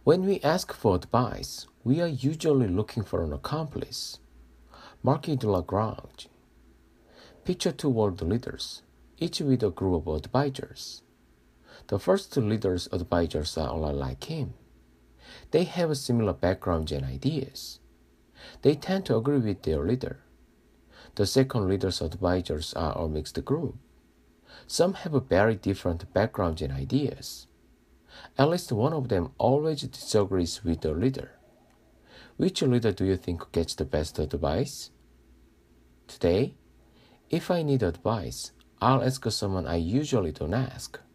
When we ask for advice, we are usually looking for an accomplice. Marquis de Lagrange. Picture two world leaders, each with a group of advisors. The first two leaders' advisors are a lot like him. They have similar backgrounds and ideas. They tend to agree with their leader. The second leader's advisors are a mixed group. Some have very different backgrounds and ideas. At least one of them always disagrees with the leader. Which leader do you think gets the best advice? Today, if I need advice, I'll ask someone I usually don't ask.